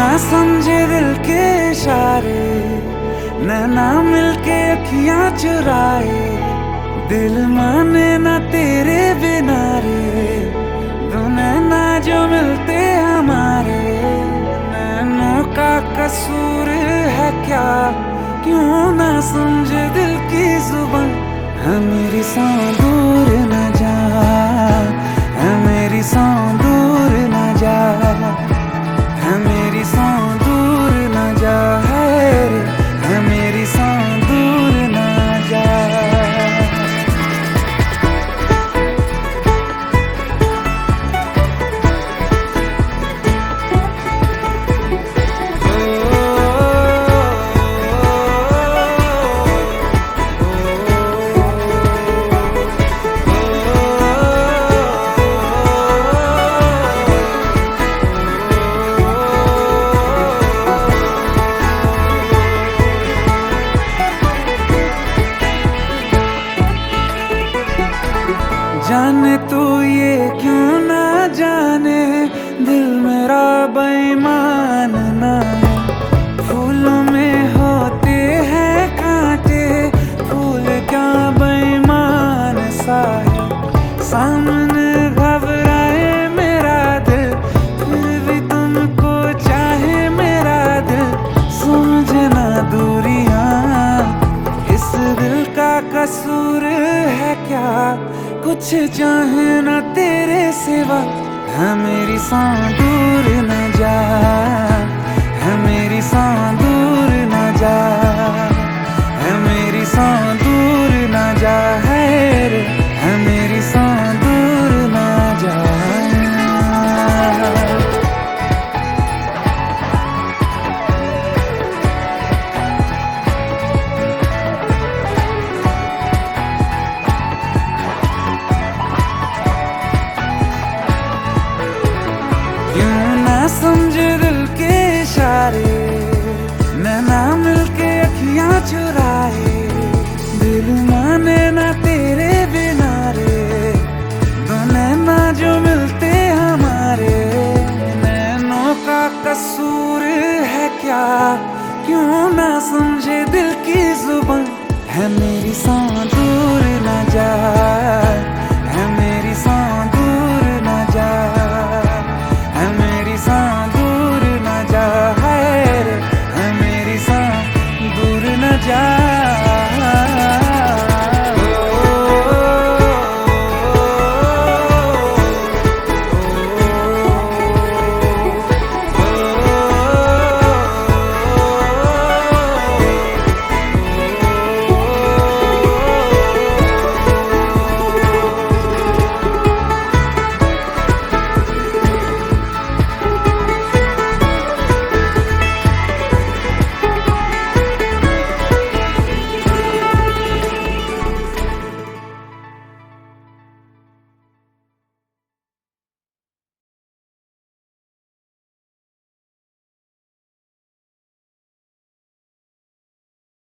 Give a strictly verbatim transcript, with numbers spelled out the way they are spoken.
समझे दिल के इशारे, नैना मिलके अखियां चुराए, दिल माने ना तेरे बिना रे, दो नैना जो मिलते हमारे। नैनों का कसूर है क्या, क्यों ना समझे दिल की जुबान। है मेरी सांस दूर न जा, है मेरी सांस दूर न जा, है मेरी सांस दूर न जा, है रे, है मेरी सांस दूर न जा। जाने तू ये क्यों ना जाने, दिल मेरा बेईमान ना है। फूलों में होते हैं कांटे, फूल क्या बेईमान सा है। सामने घबराए मेरा दिल, फिर भी तुमको चाहे मेरा दिल। समझे ना दूरियां, इस दिल का कसूर है क्या, कुछ चाहे ना तेरे सिवा। है मेरी सांस दूर न जा, है मेरी सांस